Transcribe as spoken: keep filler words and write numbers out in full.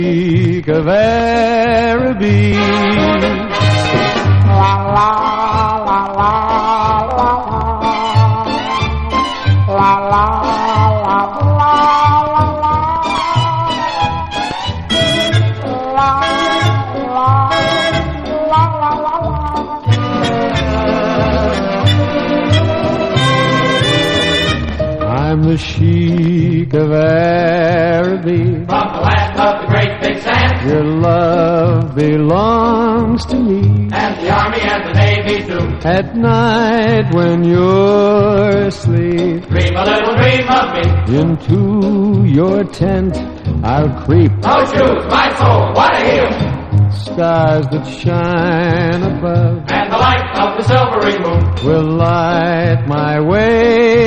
Sheik of Araby. La la la la la la la la I'm the Sheik of Araby, from the land of the great big sand. Your love belongs to me, And the army and the navy too. At night when you're asleep, Dream a little dream of me. into your tent I'll creep. No shoes, my soul, what a heel. Stars that shine above And the light of the silvery moon. will light my way.